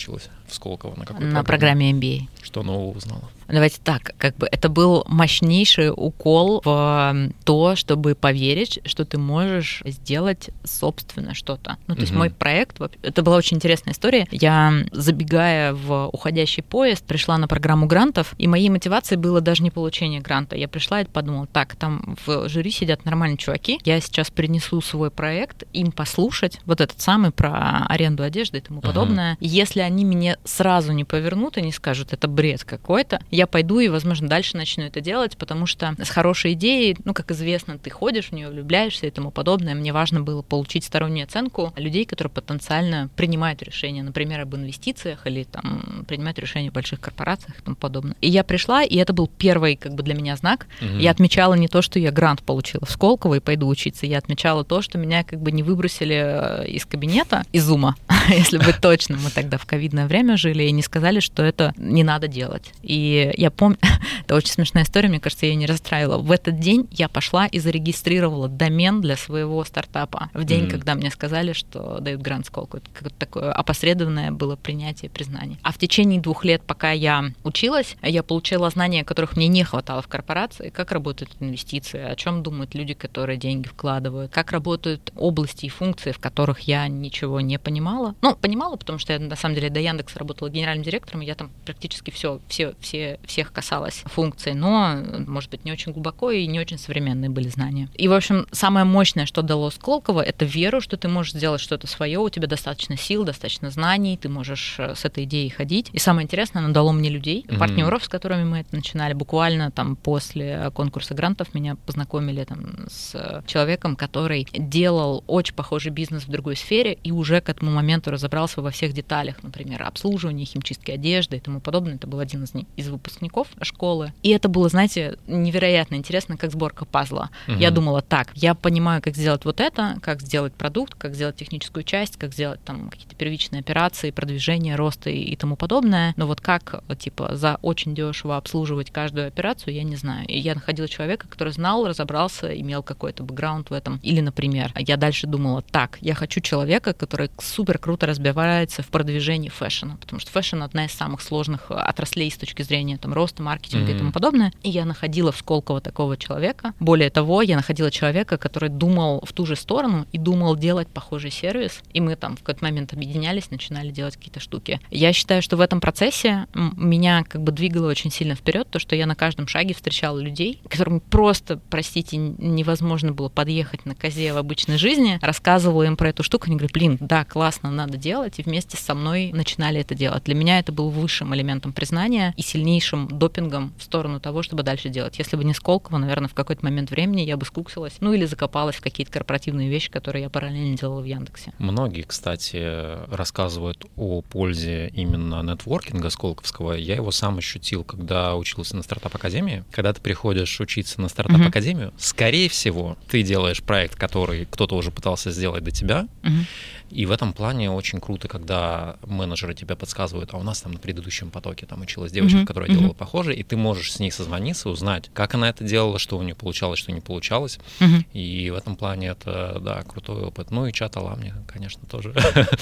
в Сколково? На какой На программе эм би эй. Что нового узнала? Давайте так, как бы это был мощнейший укол в то, чтобы поверить, что ты можешь сделать собственно что-то. Ну, то есть Мгм. мой проект, это была очень интересная история. Я, забегая в уходящий поезд, пришла на программу грантов, и моей мотивацией было даже не получение гранта. Я пришла и подумала, так, там в жюри сидят нормальные чуваки, я сейчас принесу свой проект, им послушать, вот этот самый про аренду одежды и тому подобное. И если они меня сразу не повернут и не скажут, это бред какой-то, я пойду и, возможно, дальше начну это делать, потому что с хорошей идеей, ну, как известно, ты ходишь в нее, влюбляешься и тому подобное. Мне важно было получить стороннюю оценку людей, которые потенциально принимают решения, например, об инвестициях или там принимают решения в больших корпорациях и тому подобное. И я пришла, и это был первый, как бы, для меня знак. Мгм. Я отмечала не то, что я грант получила в Сколково и пойду учиться, я отмечала то, что меня как бы не выбросили из кабинета, из Зума, если быть точным. Мы тогда в ковидное время жили и не сказали, что это не надо делать. И я помню, это очень смешная история, мне кажется, я ее не расстраивала. В этот день я пошла и зарегистрировала домен для своего стартапа. В день, Mm. когда мне сказали, что дают грант Сколково. Это какое-то такое опосредованное было принятие, признание. А в течение двух лет, пока я училась, я получила знания, которых мне не хватало в корпорации, как работают инвестиции, о чем думают люди, которые деньги вкладывают, как работают области и функции, в которых я ничего не понимала. Ну, понимала, потому что я, на самом деле, до Яндекса работала генеральным директором, и я там практически все, все, все всех касалась функций, но, может быть, не очень глубоко и не очень современные были знания. И, в общем, самое мощное, что дало Сколково, это веру, что ты можешь сделать что-то свое, у тебя достаточно сил, достаточно знаний, ты можешь с этой идеей ходить. И самое интересное, оно дало мне людей, Mm-hmm. партнеров, с которыми мы это начинали. Буквально там после конкурса грантов меня познакомили там с человеком, который делал очень похожий бизнес в другой сфере и уже к этому моменту разобрался во всех деталях, например, обслуживание, химчистки одежды и тому подобное. Это был один из, них, из выпускников школы. И это было, знаете, невероятно интересно, как сборка пазла. Угу. Я думала, так, я понимаю, как сделать вот это, как сделать продукт, как сделать техническую часть, как сделать там какие-то первичные операции, продвижение, рост и, и тому подобное. Но вот как, типа, за очень дешево обслуживать каждую операцию, я не знаю. И я находила человека, который знал, разобрался, имел какой-то бэкграунд в этом. Или, например, я дальше думала, так, я хочу человека, который супер круто разбирается в продвижении фэшна, потому что фэшн одна из самых сложных отраслей с точки зрения там роста, маркетинга mm-hmm. и тому подобное. И я находила в Сколково такого человека. Более того, я находила человека, который думал в ту же сторону и думал делать похожий сервис. И мы там в какой-то момент объединялись, начинали делать какие-то штуки. Я считаю, что в этом процессе меня как бы двигало очень сильно вперед, то, что я на каждом шаге встречала людей, которым просто, простите, невозможно было подъехать на козе в обычной жизни, рассказывала им про эту штуку, они говорят, блин, да, классно, надо делать, и вместе со мной начинали это делать. Для меня это был высшим элементом признания и сильнейшим допингом в сторону того, чтобы дальше делать. Если бы не Сколково, наверное, в какой-то момент времени я бы скуксилась, ну или закопалась в какие-то корпоративные вещи, которые я параллельно делала в Яндексе. Многие, кстати, рассказывают о пользе именно нетворкинга сколковского. Я его сам ощутил, когда учился на стартап-академии. Когда ты приходишь учиться на стартап-академию, mm-hmm. скорее всего, ты делаешь проект, который кто-то уже пытался сделать до тебя, mm-hmm. и в этом плане очень круто, когда менеджеры тебе подсказывают, а у нас там на предыдущем потоке там училась девочка, mm-hmm. которая mm-hmm. делала похоже, и ты можешь с ней созвониться, узнать, как она это делала, что у нее получалось, что не получалось. Mm-hmm. И в этом плане это, да, крутой опыт. Ну и чат Аламни, конечно, тоже.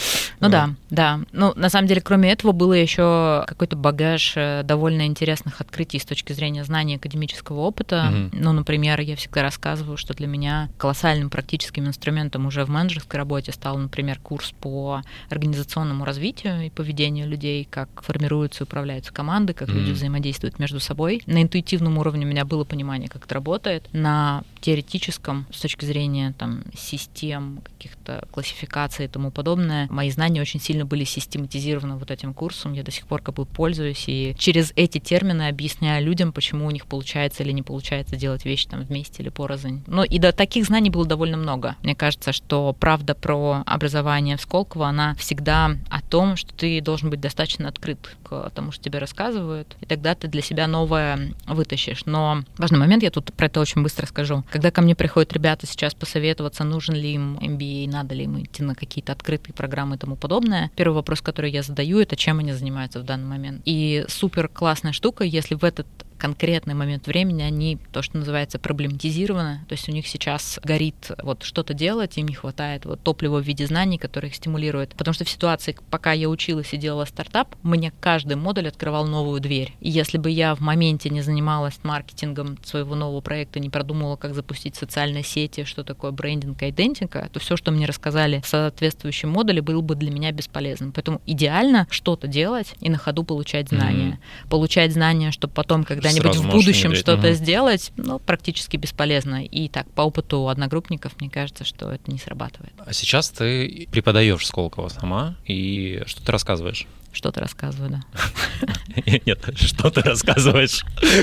Ну да, да. Ну, на самом деле, кроме этого, было еще какой-то багаж довольно интересных открытий с точки зрения знаний академического опыта. Mm-hmm. Ну, например, я всегда рассказываю, что для меня колоссальным практическим инструментом уже в менеджерской работе стал, например, курс по организационному развитию и поведению людей, как формируются и управляются команды, как mm-hmm. люди взаимодействуют между собой. На интуитивном уровне у меня было понимание, как это работает. На теоретическом, с точки зрения там, систем, каких-то классификаций и тому подобное, мои знания очень сильно были систематизированы вот этим курсом. Я до сих пор как бы пользуюсь и через эти термины объясняю людям, почему у них получается или не получается делать вещи там вместе или порознь. Ну и до таких знаний было довольно много. Мне кажется, что правда про образование в Сколково, она всегда о том, что ты должен быть достаточно открыт к тому, что тебе рассказывают, и тогда ты для себя новое вытащишь. Но важный момент, я тут про это очень быстро скажу. Когда ко мне приходят ребята сейчас посоветоваться, нужен ли им эм би эй, надо ли им идти на какие-то открытые программы и тому подобное, первый вопрос, который я задаю, это чем они занимаются в данный момент. И супер классная штука, если в этот конкретный момент времени они, то, что называется, проблематизированы, то есть у них сейчас горит вот что-то делать, им не хватает вот топлива в виде знаний, которые их стимулируют. Потому что в ситуации, пока я училась и делала стартап, мне каждый модуль открывал новую дверь. И если бы я в моменте не занималась маркетингом своего нового проекта, не продумывала, как запустить социальные сети, что такое брендинг, айдентика, то все, что мне рассказали в соответствующем модуле, было бы для меня бесполезным. Поэтому идеально что-то делать и на ходу получать знания. Mm-hmm. Получать знания, чтобы потом когда-нибудь сразу в будущем что-то mm-hmm. сделать, ну, практически бесполезно. И так, по опыту одногруппников, мне кажется, что это не срабатывает. А сейчас ты преподаешь в Сколково сама, и что ты рассказываешь? Что ты рассказываю, да. Нет, что ты рассказываешь?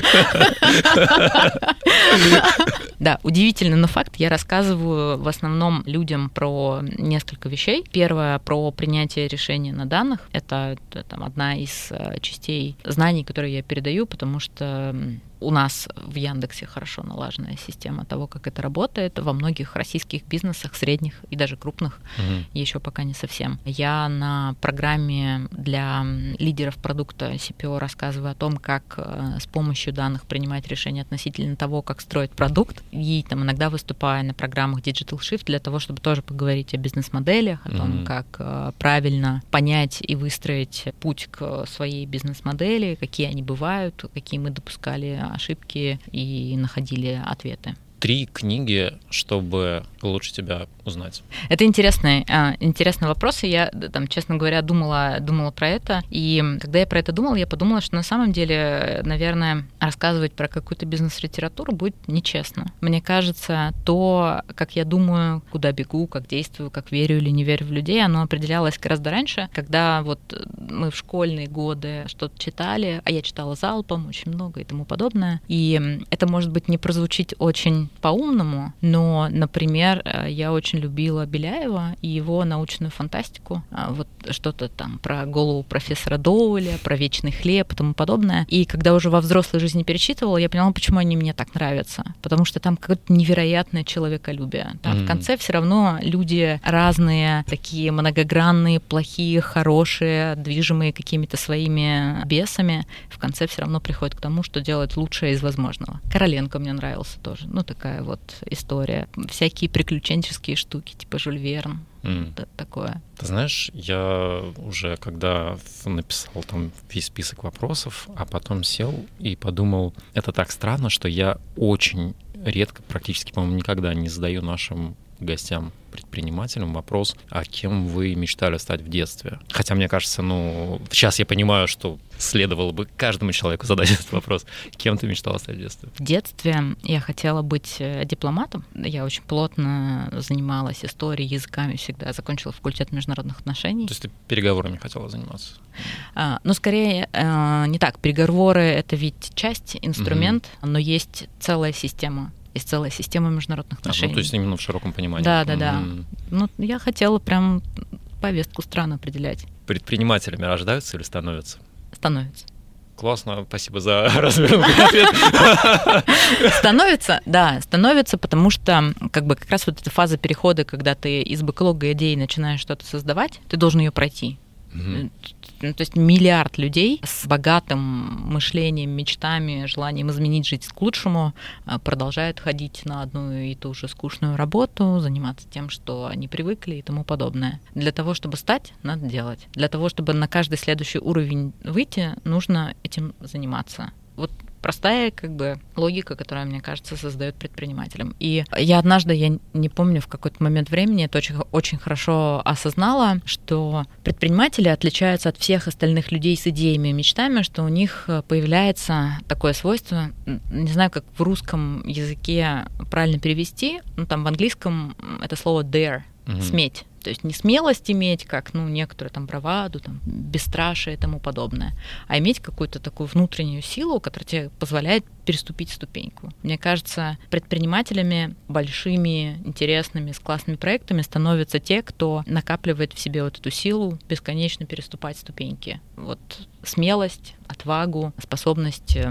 Да, удивительный, но факт. Я рассказываю в основном людям про несколько вещей. Первое, про принятие решений на данных. Это там, одна из частей знаний, которые я передаю, потому что у нас в Яндексе хорошо налаженная система того, как это работает. Во многих российских бизнесах, средних и даже крупных, угу. еще пока не совсем. Я на программе для лидеров продукта си пи о рассказываю о том, как с помощью данных принимать решения относительно того, как строить продукт. И там иногда выступаю на программах Digital Shift для того, чтобы тоже поговорить о бизнес-моделях, о том, угу. как правильно понять и выстроить путь к своей бизнес-модели, какие они бывают, какие мы допускали ошибки и находили ответы. Три книги, чтобы лучше тебя узнать. Это интересный, интересный вопрос, и я, там, честно говоря, думала, думала про это, и когда я про это думала, я подумала, что на самом деле, наверное, рассказывать про какую-то бизнес-литературу будет нечестно. Мне кажется, то, как я думаю, куда бегу, как действую, как верю или не верю в людей, оно определялось гораздо раньше, когда вот мы в школьные годы что-то читали, а я читала залпом очень много и тому подобное, и это, может быть, не прозвучит очень по-умному, но, например, я очень любила Беляева и его научную фантастику, вот что-то там про голову профессора Доуэля, про вечный хлеб и тому подобное. И когда уже во взрослой жизни перечитывала, я поняла, почему они мне так нравятся. Потому что там какое-то невероятное человеколюбие. Там mm-hmm. в конце все равно люди разные, такие многогранные, плохие, хорошие, движимые какими-то своими бесами. В конце все равно приходят к тому, что делать лучшее из возможного. Короленко мне нравился тоже. Ну, такая вот история. Всякие приключенческие штуки, типа Жюль Верн. Mm. Такое. Ты знаешь, я уже когда написал там весь список вопросов, а потом сел и подумал, это так странно, что я очень редко, практически, по-моему, никогда не задаю нашим гостям, предпринимателям вопрос, а кем вы мечтали стать в детстве? Хотя, мне кажется, ну, сейчас я понимаю, что следовало бы каждому человеку задать этот вопрос. Кем ты мечтала стать в детстве? В детстве я хотела быть дипломатом. Я очень плотно занималась историей, языками всегда. Закончила факультет международных отношений. То есть ты переговорами хотела заниматься? А, ну, скорее, а, не так. Переговоры — это ведь часть, инструмент, угу. но есть целая система. Есть целая система международных отношений. А, ну, то есть именно в широком понимании. Да, да, да. Mm-hmm. Ну, я хотела прям повестку стран определять. Предпринимателями рождаются или становятся? Становятся. Классно, спасибо за развернутый ответ. Становится, да, становится, потому что как бы как раз вот эта фаза перехода, когда ты из бэклога идей начинаешь что-то создавать, ты должен ее пройти. Mm-hmm. Ну, то есть миллиард людей с богатым мышлением, мечтами, желанием изменить жизнь к лучшему продолжают ходить на одну и ту же скучную работу, заниматься тем, что они привыкли и тому подобное. Для того, чтобы стать, надо делать. Для того, чтобы на каждый следующий уровень выйти, нужно этим заниматься. Вот простая как бы логика, которая, мне кажется, создает предпринимателям. И я однажды, я не помню, в какой-то момент времени это очень, очень хорошо осознала, что предприниматели отличаются от всех остальных людей с идеями и мечтами, что у них появляется такое свойство, не знаю, как в русском языке правильно перевести, ну там в английском это слово dare, mm-hmm. сметь. То есть не смелость иметь, как ну, некоторые там браваду, там, бесстрашие и тому подобное, а иметь какую-то такую внутреннюю силу, которая тебе позволяет переступить ступеньку. Мне кажется, предпринимателями большими, интересными, с классными проектами становятся те, кто накапливает в себе вот эту силу бесконечно переступать ступеньки. Вот смелость, отвагу, способность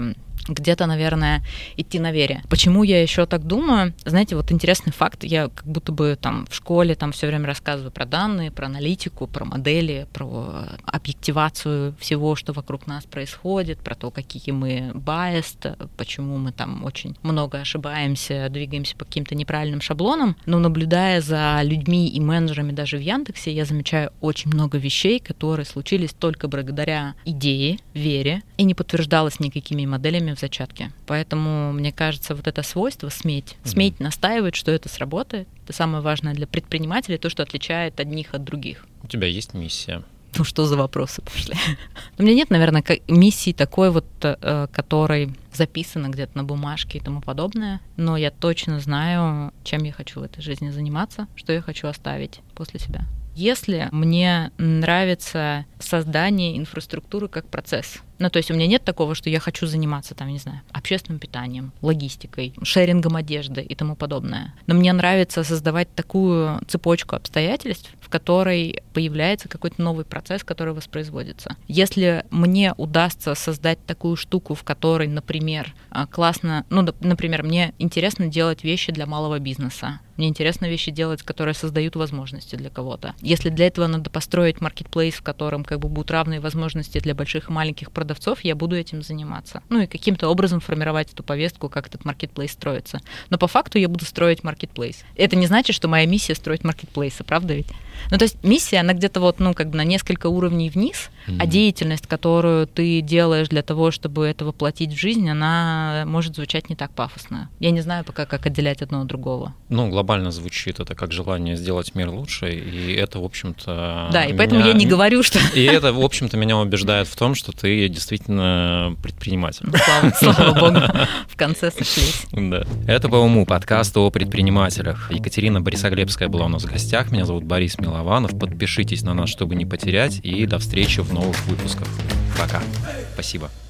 где-то, наверное, идти на вере. Почему я еще так думаю? Знаете, вот интересный факт, я как будто бы там в школе там все время рассказываю про данные, про аналитику, про модели, про объективацию всего, что вокруг нас происходит, про то, какие мы biased, почему мы там очень много ошибаемся, двигаемся по каким-то неправильным шаблонам. Но наблюдая за людьми и менеджерами даже в Яндексе, я замечаю очень много вещей, которые случились только благодаря идее, вере, и не подтверждалось никакими моделями в зачатке. Поэтому, мне кажется, вот это свойство сметь, mm-hmm. сметь настаивать, что это сработает. Это самое важное для предпринимателей, то, что отличает одних от других. У тебя есть миссия? Ну что за вопросы пошли? У меня нет, наверное, миссии такой вот, которой записано где-то на бумажке и тому подобное, но я точно знаю, чем я хочу в этой жизни заниматься, что я хочу оставить после себя. Если мне нравится создание инфраструктуры как процесс, ну, то есть у меня нет такого, что я хочу заниматься, там, не знаю, общественным питанием, логистикой, шерингом одежды и тому подобное. Но мне нравится создавать такую цепочку обстоятельств, в которой появляется какой-то новый процесс, который воспроизводится. Если мне удастся создать такую штуку, в которой, например, классно, ну, например, мне интересно делать вещи для малого бизнеса, мне интересно вещи делать, которые создают возможности для кого-то. Если для этого надо построить маркетплейс, в котором как бы будут равные возможности для больших и маленьких продавцов, я буду этим заниматься. Ну и каким-то образом формировать эту повестку, как этот маркетплейс строится. Но по факту я буду строить маркетплейс. Это не значит, что моя миссия строить маркетплейсы, правда ведь? Ну то есть миссия, она где-то вот, ну как бы на несколько уровней вниз, mm-hmm. а деятельность, которую ты делаешь для того, чтобы это воплотить в жизнь, она может звучать не так пафосно. Я не знаю пока, как отделять одно от другого. Ну, глобально звучит это как желание сделать мир лучше, и это, в общем-то... Да, и поэтому меня... я не говорю, что... И это, в общем-то, меня убеждает в том, что ты действительно предприниматель. Слава, слава богу, в конце сошлись. Да. Это по уму, подкаст о предпринимателях. Екатерина Борисоглебская была у нас в гостях. Меня зовут Борис Милованов. Подпишитесь на нас, чтобы не потерять. И до встречи в новых выпусках. Пока. Спасибо.